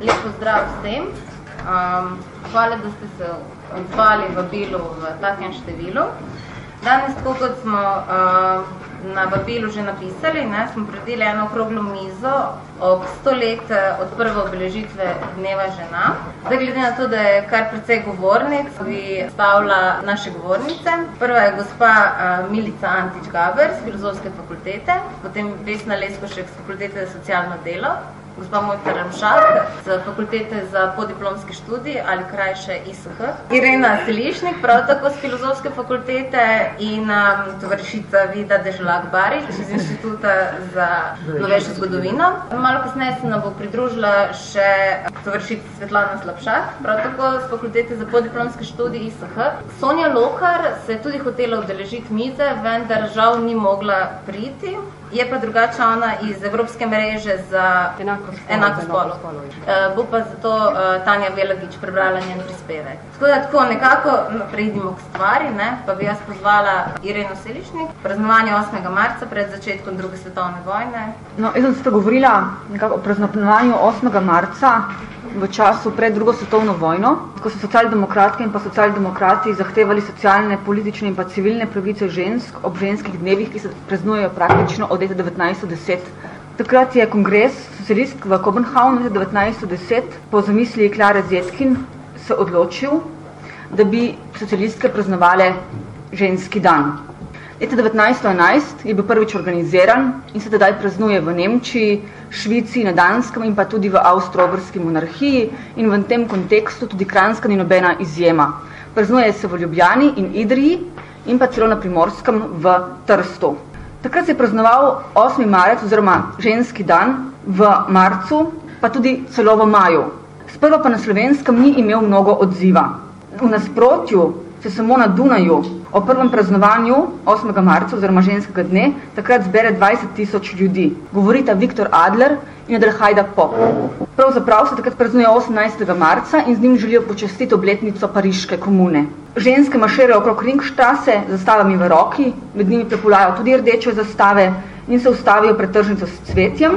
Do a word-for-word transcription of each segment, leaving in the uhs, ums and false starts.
Lep pozdrav vsem. Um, hvala, da ste se odzvali vabilu v takem številu. Danes, tako kot smo uh, na vabilu že napisali, ne, smo predeli eno okroglo mizo ob sto let od prve obeležitve Dneva žena. Zdaj, glede na to, da je kar precej govornic, bi stavila naše govornice. Prva je gospa uh, Milica Antič-Gaber z Filozofske fakultete, potem Vesna Leskošek z Fakultete za socialno delo, gospa Mojca Ramšak z Fakultete za podiplomski študij ali krajše I S H, Irena Selišnik, prav tako z Filozofske fakultete in um, tovarišica Vida Deželak-Barič iz Inštituta za novejšo zgodovino. Malo kasneje se nam bo pridružila še tovarišica Svetlana Slapšak, prav tako z Fakultete za podiplomski študij I S H. Sonja Lokar se je tudi hotela udeležiti mize, vendar žal ni mogla priti. Je pa drugače ona iz Evropske mreže za enako spolov. Uh, bo pa zato uh, Tanja Velagič prebrala njen prispevek. Tako da tako nekako preidimo k stvari, ne? Pa bi jaz pozvala Ireno Selišnik, praznovanje osmega marca pred začetkom druge svetovne vojne. No, jaz sem se govorila nekako o praznovanju osmega marca v času pred drugo svetovno vojno, ko so socialdemokratke in pa socialdemokrati zahtevali socialne, politične in pa civilne pravice žensk ob ženskih dnevih, ki se praznujejo praktično od leta devetnajststo deset. Takrat je kongres socialistk v Kopenhavnu leta devetnajststo deset po zamisli Klare Zetkin se odločil, da bi socialistke praznovale ženski dan. Leta devetnajststo enajst je bil prvič organiziran in se tedaj praznuje v Nemčiji, Švici, na Danskem in pa tudi v Avstro-Ogrski monarhiji in v tem kontekstu tudi Kranjska ni nobena izjema. Praznuje se v Ljubljani in Idriji in pa celo na Primorskem v Trstu. Takrat se je praznoval osmi marec oziroma ženski dan v marcu, pa tudi celo v maju. Sprva pa na Slovenskem ni imel mnogo odziva. V nasprotju se samo na Dunaju o prvem praznovanju osmega marca oziroma ženskega dne takrat zbere dvajset tisoč ljudi. Govorita Viktor Adler in Adelhajda Pop. Pravzaprav se takrat praznuje osemnajstega marca in z njim želijo počastiti obletnico Pariške komune. Ženske marširajo okrog Ringstraße z zastavami v roki, med njimi prepulajo tudi rdeče zastave in se ustavijo pred tržnico s cvetjem.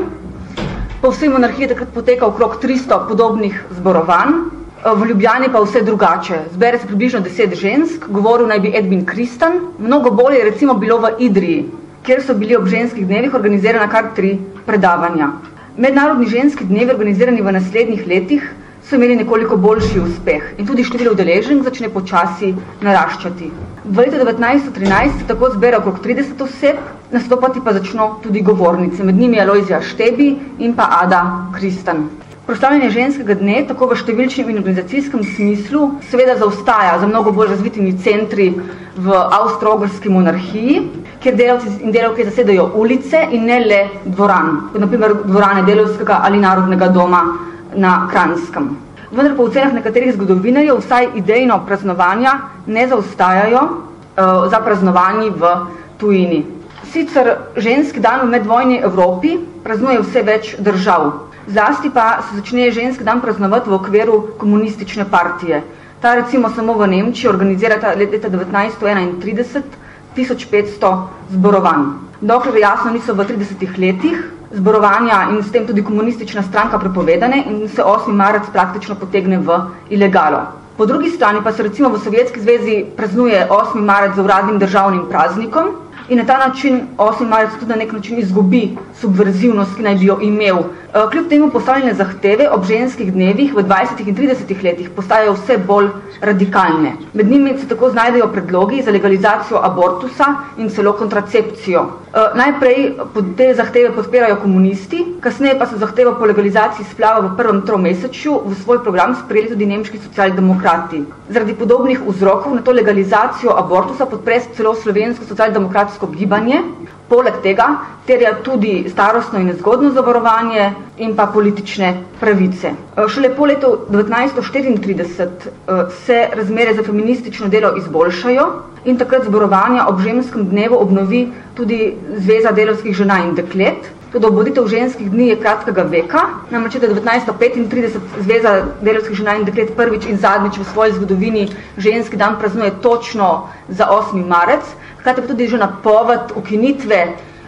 Po vsej monarhiji takrat poteka okrog tristo podobnih zborovanj. V Ljubljani pa vse drugače. Zbere se približno deset žensk, govoril naj bi Edwin Kristan. Mnogo bolje je recimo bilo v Idriji, kjer so bili ob ženskih dnevih organizirana kar tri predavanja. Mednarodni ženski dnevi, organizirani v naslednjih letih, so imeli nekoliko boljši uspeh in tudi število udeleženk začne počasi naraščati. V letu devetnajststo trinajst se tako zbere okrog trideset oseb, nastopati pa začno tudi govornice, med njimi Alojzija Štebi in pa Ada Kristan. Proslavljanje ženskega dne tako v številčnem in organizacijskem smislu seveda zaostaja za mnogo bolj razvitimi centri v Avstro-Ogrski monarhiji, kjer delavci in delavke zasedajo ulice in ne le dvoran, kot na primer dvorane Delavskega ali Narodnega doma na Kranjskem. Vendar po ocenah nekaterih zgodovinarjev vsaj idejno praznovanja ne zaostajajo uh, za praznovanji v tujini. Sicer ženski dan v medvojni Evropi praznuje vse več držav. Zlasti pa se začne ženski dan praznovati v okviru komunistične partije. Ta recimo samo v Nemčiji organizirata leta devetnajststo enaintrideset tisoč petsto zborovanj. Dokler jasno niso v tridesetih letih zborovanja in s tem tudi komunistična stranka prepovedane in se osmi marec praktično potegne v ilegalo. Po drugi strani pa se recimo v Sovjetski zvezi praznuje osmi marec z uradnim državnim praznikom in na ta način osmi marec tudi na nek način izgubi subverzivnost, ki naj bi jo imel. Kljub temu postavljene zahteve ob ženskih dnevih v dvajsetih in tridesetih letih postajajo vse bolj radikalne. Med njimi se tako znajdejo predlogi za legalizacijo abortusa in celo kontracepcijo. Najprej te zahteve podpirajo komunisti, kasneje pa so zahtevo po legalizaciji splava v prvem tromesečju v svoj program sprejeli tudi nemški socialdemokrati. Zaradi podobnih vzrokov na to legalizacijo abortusa podpre celo slovensko socialdemokratsko gibanje. Poleg tega terja tudi starostno in nezgodno zavarovanje in pa politične pravice. Šele po letu devetnajststo štiriintrideset se razmere za feministično delo izboljšajo in takrat zborovanja ob ženskem dnevu obnovi tudi Zveza delavskih žena in deklet. Tudi obuditev ženskih dni je kratkega veka, namreč leta devetnajststo petintrideset Zveza delavskih žena in deklet prvič in zadnjič v svoji zgodovini ženski dan praznuje točno za osmi marec, hkrati pa tudi že napoved ukinitve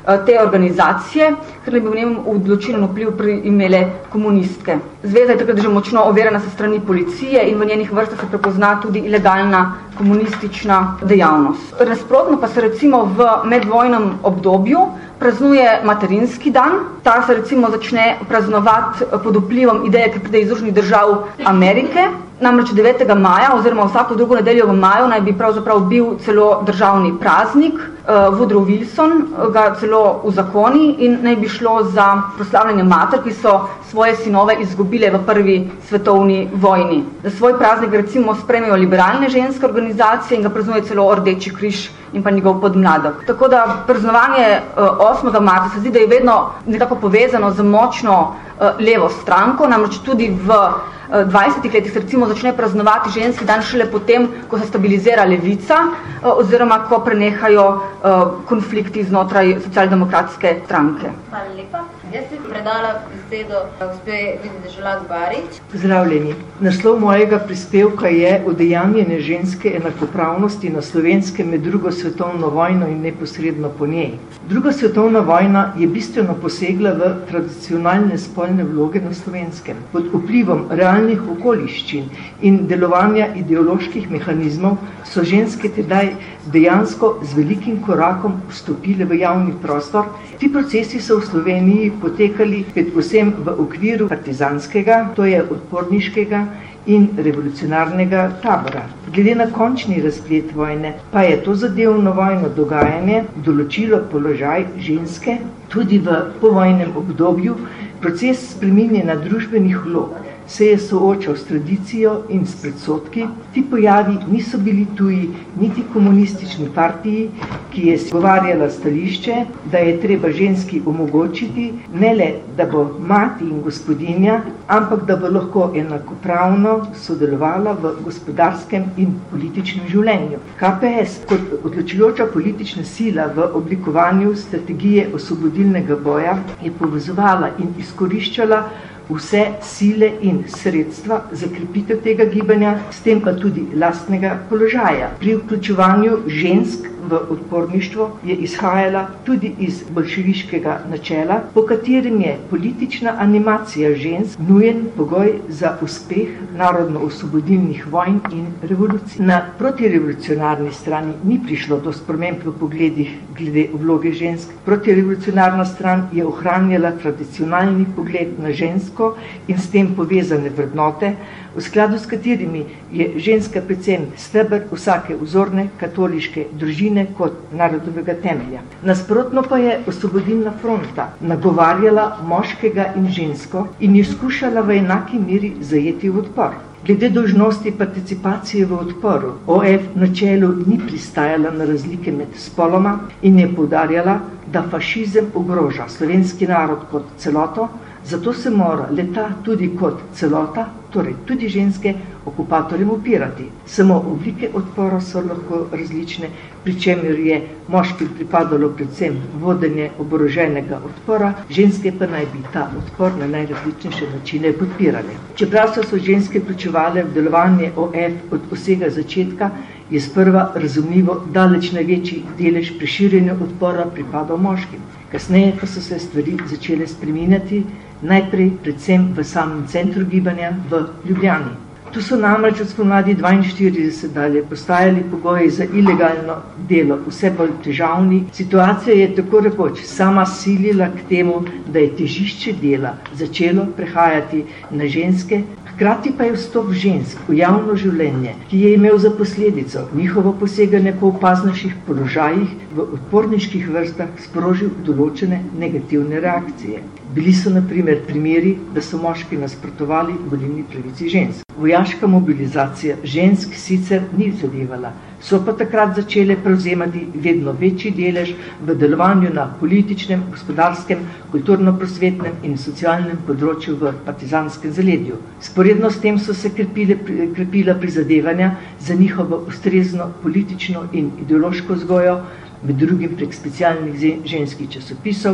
te organizacije, ker naj bi v njem odločilen vpliv pri imele komunistke. Zveza je takrat že močno overjena sa strani policije in v njenih vrstah se prepozna tudi ilegalna komunistična dejavnost. Nasprotno pa se recimo v medvojnem obdobju praznuje materinski dan. Ta se recimo začne praznovati pod vplivom ideje, ki pride iz Združenih držav Amerike. Namreč devetega maja oziroma vsako drugo nedeljo v maju naj bi pravzaprav bil celo državni praznik. Woodrow Wilson ga celo uzakoni in naj bi šlo za proslavljanje mater, ki so svoje sinove izgubile v prvi svetovni vojni. Za svoj praznik recimo sprejmejo liberalne ženske organizacije in ga praznuje celo Rdeči križ in pa njegov podmladek. Tako da praznovanje osmega marca se zdi, da je vedno nekako povezano z močno levo stranko, namreč tudi v dvajsetih letih se recimo začne praznovati ženski dan šele potem, ko se stabilizira levica oziroma ko prenehajo konflikti znotraj socialdemokratske stranke. Hvala lepa. Jaz bi predala besedo gospe Vidi Želak Barič. Pozdravljeni. Naslov mojega prispevka je Udejanjene ženske enakopravnosti na Slovenskem med drugo svetovno vojno in neposredno po njej. Druga svetovna vojna je bistveno posegla v tradicionalne spolne vloge na Slovenskem. Pod vplivom realnih okoliščin in delovanja ideoloških mehanizmov so ženske tedaj dejansko z velikim korakom vstopile v javni prostor. Ti procesi so v Sloveniji potekali predvsem v okviru partizanskega, to je odporniškega in revolucionarnega tabora. Glede na končni razplet vojne pa je to zadevno vojno dogajanje določilo položaj ženske tudi v povojnem obdobju. Proces spreminjanja družbenih vlog se je soočal s tradicijo in s predsodki. Ti pojavi niso bili tuji niti komunistični partiji, ki je zagovarjala stališče, da je treba ženski omogočiti ne le, da bo mati in gospodinja, ampak da bo lahko enakopravno sodelovala v gospodarskem in političnem življenju. K P S kot odločujoča politična sila v oblikovanju strategije osvobodilnega boja je povezovala in izkoriščala vse sile in sredstva za krepitev tega gibanja, s tem pa tudi lastnega položaja. Pri vključevanju žensk v odporništvo je izhajala tudi iz bolševiškega načela, po katerem je politična animacija žensk nujen pogoj za uspeh narodno-osvobodilnih vojn in revolucij. Na protirevolucionarni strani ni prišlo do sprememb v pogledih glede vloge žensk. Protirevolucionarna stran je ohranjala tradicionalni pogled na žensko in s tem povezane vrednote, v skladu s katerimi je ženska predvsem steber vsake vzorne katoliške družine kot narodovega temelja. Nasprotno pa je Osvobodilna fronta nagovarjala moškega in žensko in je skušala v enaki meri zajeti v odpor. Glede dolžnosti participacije v odporu, O F na čelu ni pristajala na razlike med spoloma in je poudarjala, da fašizem ogroža slovenski narod kot celoto, zato se mora leta tudi kot celota, torej tudi ženske, okupatorjem upirati. Samo oblike odpora so lahko različne, pri čemer je moškim pripadalo predvsem vodenje oboroženega odpora, ženske pa naj bi ta odpor na najrazličnejše načine podpirale. Čeprav so se ženske vključevale v delovanje O F od vsega začetka, je sprva razumljivo daleč največji delež pri širjenju odpora pripadal moškim. Kasneje pa so se stvari začele spreminjati, najprej predvsem v samem centru gibanja v Ljubljani. Tu so namreč od spomladi dvainštirideset dalje postajali pogoji za ilegalno delo vse bolj težavni. Situacija je tako rekoč sama silila k temu, da je težišče dela začelo prehajati na ženske, hkrati pa je vstop žensk v javno življenje, ki je imel za posledico njihovo poseganje po opaznejših položajih v odporniških vrstah, sprožil določene negativne reakcije. Bili so na primer primeri, da so moški nasprotovali volilni pravici žensk. Vojaška mobilizacija žensk sicer ni zadevala, so pa takrat začele prevzemati vedno večji delež v delovanju na političnem, gospodarskem, kulturno-prosvetnem in socialnem področju v partizanskem zaledju. Sporedno s tem so se krepile, krepila prizadevanja za njihovo ustrezno politično in ideološko vzgojo, med drugim prek specialnih ženskih časopisov,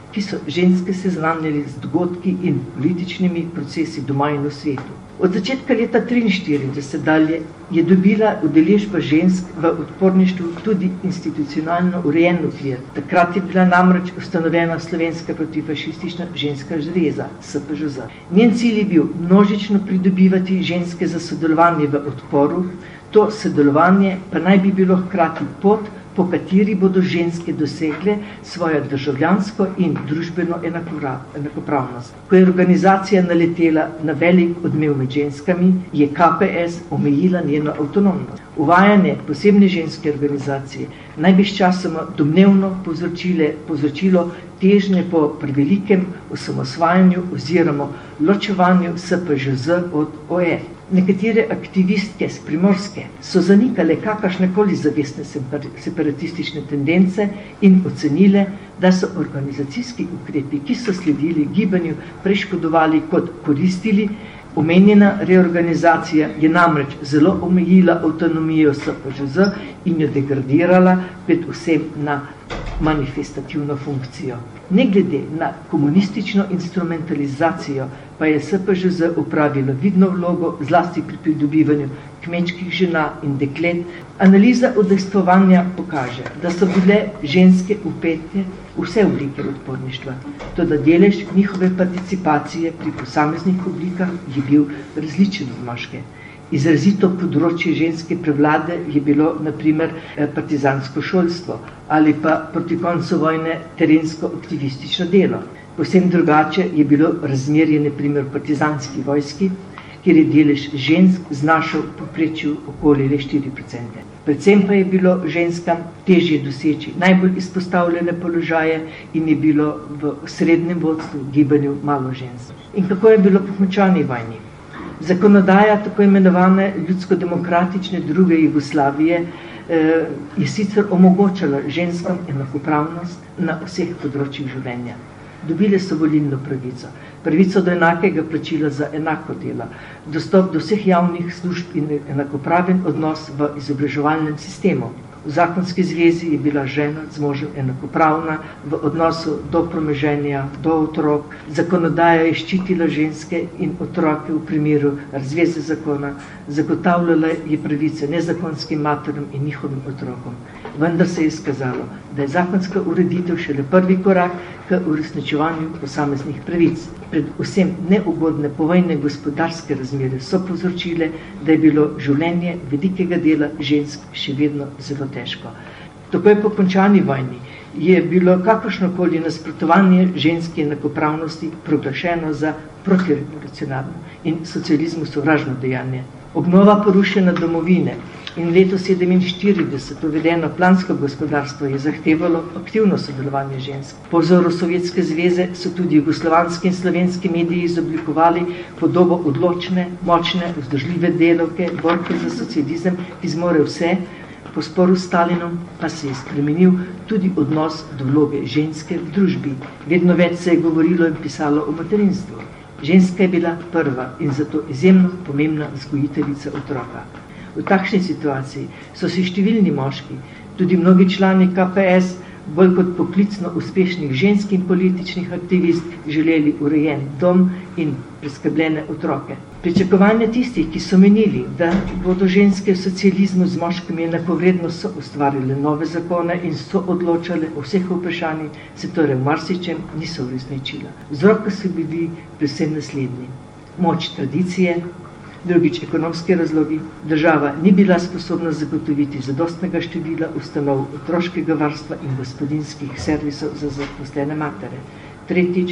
ki so ženske seznanjali z dogodki in političnimi procesi doma in v svetu. Od začetka leta triinštirideset dalje je dobila udeležba žensk v odporništvu tudi institucionalno urejen okvir. Takrat je bila namreč ustanovljena Slovenska protifašistična ženska zveza, S P Ž Z. Njen cilj je bil množično pridobivati ženske za sodelovanje v odporu, to sodelovanje pa naj bi bilo hkrati pot, po kateri bodo ženske dosegle svojo državljansko in družbeno enakopravnost. Ko je organizacija naletela na velik odmev med ženskami, je K P S omejila njeno avtonomnost. Uvajanje posebne ženske organizacije naj bi sčasoma domnevno povzročile, povzročilo težnje po prevelikem osamosvajanju oziroma ločevanju S P Ž Z od O F. Nekatere aktivistke z Primorske so zanikale kakršnekoli zavestne separatistične tendence in ocenile, da so organizacijski ukrepi, ki so sledili gibanju, preškodovali kot koristili. Omenjena reorganizacija je namreč zelo omejila avtonomijo S P Ž Z in jo degradirala predvsem na manifestativno funkcijo. Ne glede na komunistično instrumentalizacijo pa je S P Ž Z upravila vidno vlogo zlasti pri pridobivanju kmečkih žena in deklet. Analiza udejstvovanja pokaže, da so bile ženske vpete vse oblike odporništva, toda delež njihove participacije pri posameznih oblikah je bil različen od moške. Izrazito področje ženske prevlade je bilo na primer partizansko šolstvo ali pa proti koncu vojne terensko aktivistično delo. Povsem drugače je bilo razmerje na primer v partizanski vojski, kjer je delež žensk znašal v povprečju okoli le štiri procente. Predvsem pa je bilo ženskam težje doseči najbolj izpostavljene položaje in je bilo v srednjem vodstvu gibanju malo žensk. In kako je bilo po končani vojni? Zakonodaja tako imenovane ljudsko-demokratične druge Jugoslavije eh, je sicer omogočala ženskam enakopravnost na vseh področjih življenja. Dobile so volilno pravico, pravico do enakega plačila za enako delo, dostop do vseh javnih služb in enakopraven odnos v izobraževalnem sistemu. V zakonski zvezi je bila žena z možem enakopravna v odnosu do premoženja, do otrok. Zakonodaja je ščitila ženske in otroke v primeru razveze zakona, zagotavljala je pravice nezakonskim materam in njihovim otrokom. Vendar se je izkazalo, da je zakonska ureditev šele prvi korak k uresničevanju posameznih pravic. Predvsem neugodne povojne gospodarske razmere so povzročile, da je bilo življenje velikega dela žensk še vedno zelo težko. Takoj po končani vojni je bilo kakršnokoli nasprotovanje ženski enakopravnosti proglašeno za protirevolucionarno in socializmu sovražno dejanje. Obnova porušene domovine in leto sedeminštirideset uvedeno plansko gospodarstvo je zahtevalo aktivno sodelovanje žensk. Po vzoru Sovjetske zveze so tudi jugoslovanski in slovenski mediji izoblikovali podobo odločne, močne, vzdržljive delavke, borke za socializem, ki zmore vse. Po sporu s Stalinom pa se je spremenil tudi odnos do vloge ženske v družbi. Vedno več se je govorilo in pisalo o materinstvu. Ženska je bila prva in zato izjemno pomembna vzgojiteljica otroka. V takšni situaciji so si številni moški, tudi mnogi člani K P S, bolj kot poklicno uspešnih žensk in političnih aktivist, želeli urejen dom in preskrbljene otroke. Pričakovanja tistih, ki so menili, da bodo ženske v socializmu z moškimi enakovredno so ustvarile nove zakone in so odločale o vseh vprašanjih, se torej v marsičem niso uresničila. Vzroki so bili predvsem naslednji. Moč tradicije, drugič ekonomski razlogi, država ni bila sposobna zagotoviti zadostnega števila ustanov otroškega varstva in gospodinjskih servisov za zaposlene matere. Tretjič,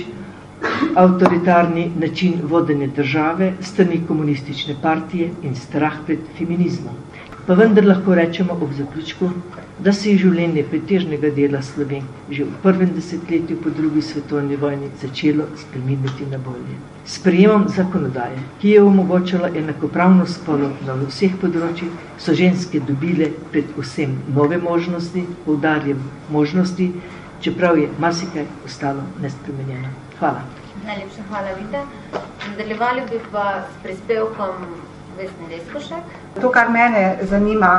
avtoritarni način vodenja države, strani komunistične partije in strah pred feminizmom. Pa vendar lahko rečemo ob zaključku, da se je življenje pretežnega dela Slovenk že v prvem desetletju po drugi svetovni vojni začelo spreminjati na bolje. S sprejemom zakonodaje, ki je omogočala enakopravnost spolov na vseh področjih, so ženske dobile predvsem nove možnosti, poudarjam možnosti, čeprav je marsikaj ostalo nespremenjeno. Hvala. Najlepša hvala, Vita. Nadaljevali bi pa s prispevkom Vesne Leskošek. To, kar mene zanima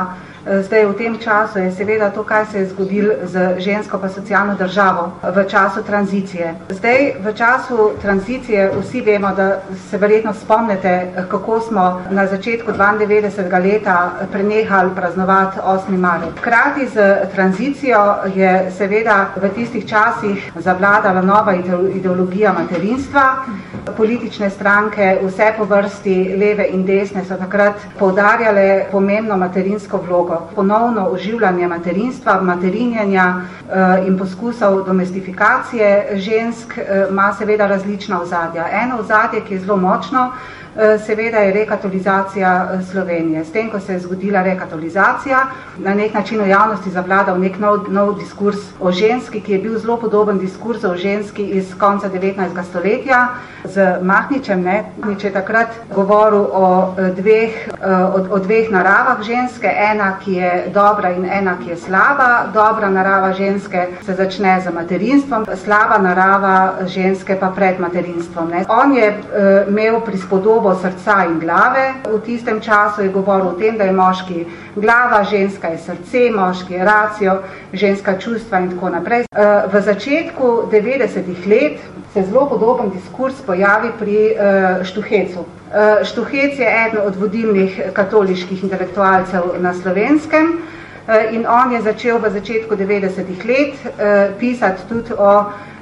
Zdaj v tem času je seveda to, kaj se je zgodilo z žensko pa socialno državo v času tranzicije. Zdaj v času tranzicije vsi vemo, da se verjetno spomnite, kako smo na začetku dvaindevetdesetega leta prenehali praznovati osmi marec. Hkrati z tranzicijo je seveda v tistih časih zavladala nova ideologija materinstva. Politične stranke, vse po vrsti, leve in desne, so takrat poudarjale pomembno materinsko vlogo. Ponovno oživljanje materinstva, materinjenja in poskusov domestifikacije žensk ima seveda različna ozadja. Eno ozadje, ki je zelo močno, seveda je rekatolizacija Slovenije. S tem, ko se je zgodila rekatolizacija, na nek način v javnosti zavladal nek nov, nov diskurs o ženski, ki je bil zelo podoben diskurzu o ženski iz konca devetnajstega stoletja z Mahničem. Ne? Mahnič je takrat govoril o dveh, o, o dveh naravah ženske, ena, ki je dobra in ena, ki je slaba. Dobra narava ženske se začne z materinstvom, slaba narava ženske pa pred materinstvom. Ne? On je uh, imel prispodobo srca in glave. V tistem času je govoril o tem, da je moški glava, ženska je srce, moški je racio, ženska čustva in tako naprej. V začetku devetdesetih let se zelo podoben diskurs pojavi pri Štuhecu. Štuhec je eden od vodilnih katoliških intelektualcev na Slovenskem in on je začel v začetku devetdesetih let pisati tudi o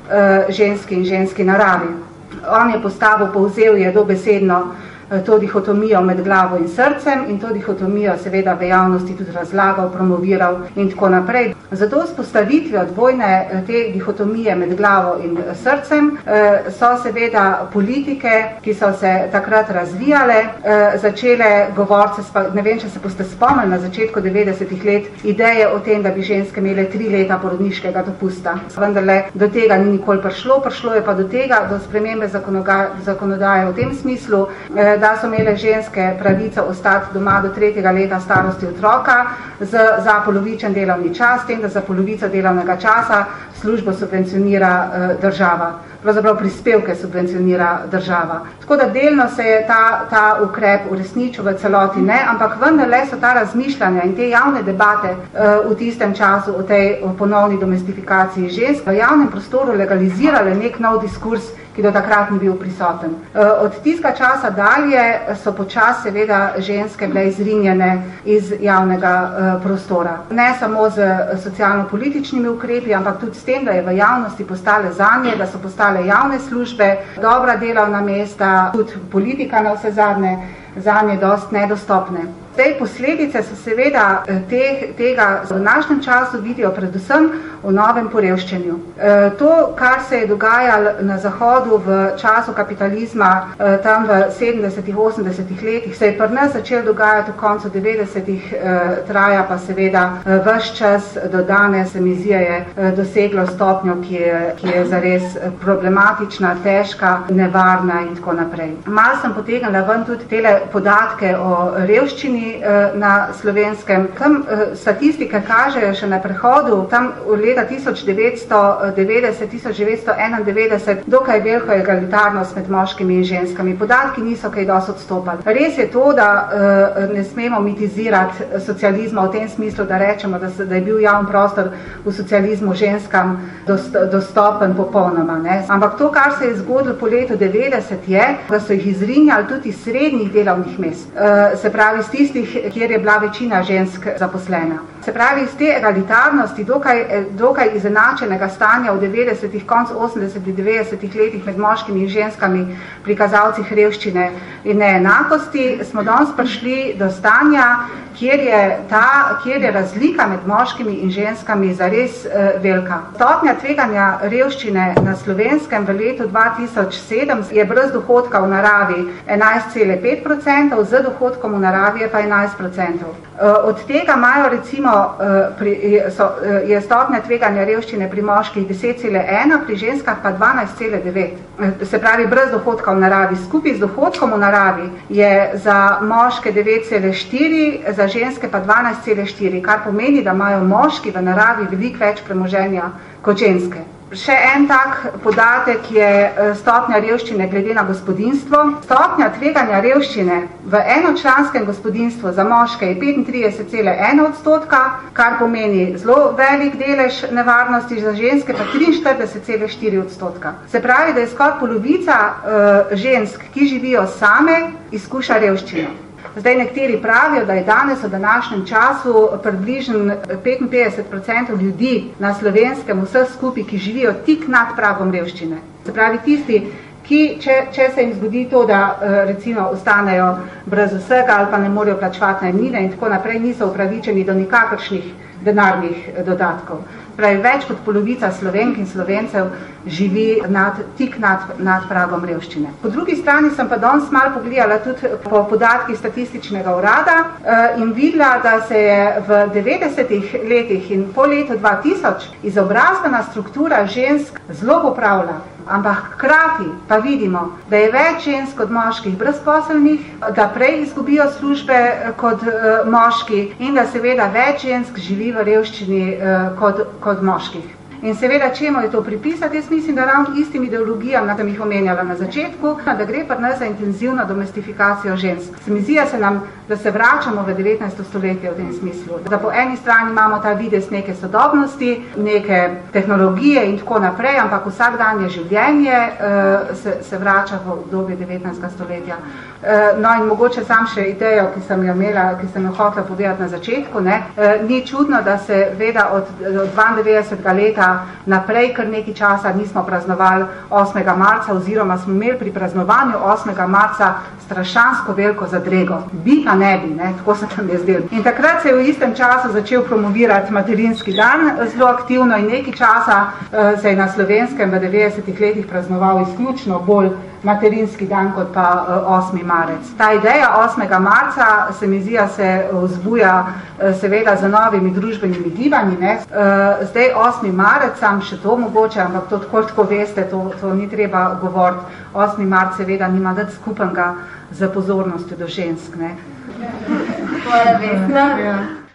ženski in ženski naravi. On je postavil, povzel je dobesedno to dihotomijo med glavo in srcem in to dihotomijo seveda v javnosti tudi razlagal, promoviral in tako naprej. Zato s postavitvijo dvojne te dihotomije med glavo in srcem so seveda politike, ki so se takrat razvijale, začele govoriti, ne vem, če se boste spomnili na začetku devetdesetih let, ideje o tem, da bi ženske imele tri leta porodniškega dopusta. Vendarle do tega ni nikoli prišlo, prišlo je pa do tega, do spremembe zakonodaje v tem smislu, da so imele ženske pravico ostati doma do tretjega leta starosti otroka z, za polovičen delovni čas, tem, da za polovico delovnega časa službo subvencionira eh, država. Pravzaprav prispevke subvencionira država. Tako da delno se je ta, ta ukrep uresničil, v celoti ne, ampak vendarle so ta razmišljanja in te javne debate uh, v tistem času o tej o ponovni domestifikaciji žensk v javnem prostoru legalizirale nek nov diskurs, ki do takrat ni bil prisoten. Uh, od tistega časa dalje so počas seveda ženske bile izrinjene iz javnega uh, prostora. Ne samo z socialno-političnimi ukrepi, ampak tudi s tem, da je v javnosti postale zanje, da so postale javne službe, dobra delovna mesta, tudi politika na vse zadnje, zanje dost nedostopne. Zdaj, posledice so seveda te, tega v današnjem času vidijo predvsem v novem porevščenju. E, to, kar se je dogajalo na Zahodu v času kapitalizma, e, tam v sedemdesetih, osemdesetih letih, se je pri nas začelo dogajati v koncu devetdesetih, e, traja pa seveda e, ves čas do danes, se mi zdi, je e, doseglo stopnjo, ki je, ki je zares problematična, težka, nevarna in tako naprej. Malo sem potegnila ven tudi tele podatke o revščini na Slovenskem. Tam statistike kažejo še na prehodu, tam v leta tisoč devetsto devetdeset do tisoč devetsto enaindevetdeset dokaj veliko egalitarnost med moškimi in ženskami. Podatki niso kaj dosti odstopali. Res je to, da ne smemo mitizirati socializma v tem smislu, da rečemo, da, se, da je bil javni prostor v socializmu ženskam dost, dostopen popolnoma. Ne? Ampak to, kar se je zgodilo po letu devetdeset, je, da so jih izrinjali tudi iz srednjih delovnih mest. Se pravi, s tistih, kjer je bila večina žensk zaposlena. Se pravi, iz te egalitarnosti, dokaj, dokaj izenačenega stanja v devetdesetih, konc osemdesetih, devetdesetih letih med moškimi in ženskami pri kazalcih revščine in neenakosti, smo danes prišli do stanja, kjer je, ta, kjer je razlika med moškimi in ženskami zares eh, velika. Stopnja tveganja revščine na Slovenskem v letu dva tisoč sedem je brez dohodka v naravi enajst celih pet procenta, z dohodkom v naravi je pa enajst procentov. Od tega imajo recimo, je stopnja tveganja revščine pri moških deset celih ena, pri ženskah pa dvanajst celih devet. Se pravi, brez dohodka v naravi. Skupaj z dohodkom v naravi je za moške devet celih štiri, za ženske pa dvanajst celih štiri, kar pomeni, da imajo moški v naravi veliko več premoženja kot ženske. Še en tak podatek je stopnja revščine glede na gospodinjstvo. Stopnja tveganja revščine v enočlanskem gospodinjstvu za moške je petintrideset cela ena odstotka, kar pomeni zelo velik delež nevarnosti, za ženske pa triinštirideset cela štiri odstotka. Se pravi, da je skoraj polovica uh, žensk, ki živijo same, izkuša revščino. Zdaj nekateri pravijo, da je danes v današnjem času približno petinpetdeset procentov ljudi na Slovenskem vseh skupaj, ki živijo tik nad pragom revščine. Se pravi, tisti, ki, če, če se jim zgodi to, da recimo ostanejo brez vsega ali pa ne morejo plačevati najemnine in tako naprej, niso upravičeni do nikakršnih denarnih dodatkov. Pravi, več kot polovica Slovenk in Slovencev živi nad, tik nad, nad pragom revščine. Po drugi strani sem pa danes malo pogledala tudi po podatkih statističnega urada in videla, da se je v devetdesetih letih in po letu dva tisoč izobrazbena struktura žensk zelo popravila. Ampak hkrati pa vidimo, da je več žensk od moških brezposelnih, da prej izgubijo službe kot uh, moški in da seveda več žensk živi v revščini uh, kot, kot moških. In seveda, čemu je to pripisati? Jaz mislim, da ravno istim ideologijam, da sem jih omenjala na začetku, da gre pri nas za intenzivno domestifikacijo žensk. Se mi zdi se nam, da se vračamo v devetnajsto stoletje v tem smislu. Da po eni strani imamo ta videz neke sodobnosti, neke tehnologije in tako naprej, ampak vsakdanje življenje uh, se, se vrača v obdobje devetnajstega stoletja. Uh, no in mogoče sam še idejo, ki sem jo imela, ki sem jo hotela povedati na začetku, ne, uh, ni čudno, da se veda od, od dvaindevetdesetega leta naprej, kar nekaj časa nismo praznovali osmega marca, oziroma smo imeli pri praznovanju osmega marca strašansko veliko zadrego. Bi pa ne bi, ne? Tako se tam je zdelo. In takrat se je v istem času začel promovirati materinski dan zelo aktivno in nekaj časa uh, se je na Slovenskem v devetdesetih letih praznoval izključno bolj materinski dan kot pa uh, osmi marec. Ta ideja osmega marca se mi zdi, se vzbuja uh, seveda za novimi družbenimi gibanji. Ne? Uh, zdaj osmi marec, sam še to mogoče, ampak to tako, tako veste, to, to ni treba govoriti. osmi marec seveda nima nič skupnega za pozornostjo do žensk. Ne? Hvala, Vesna.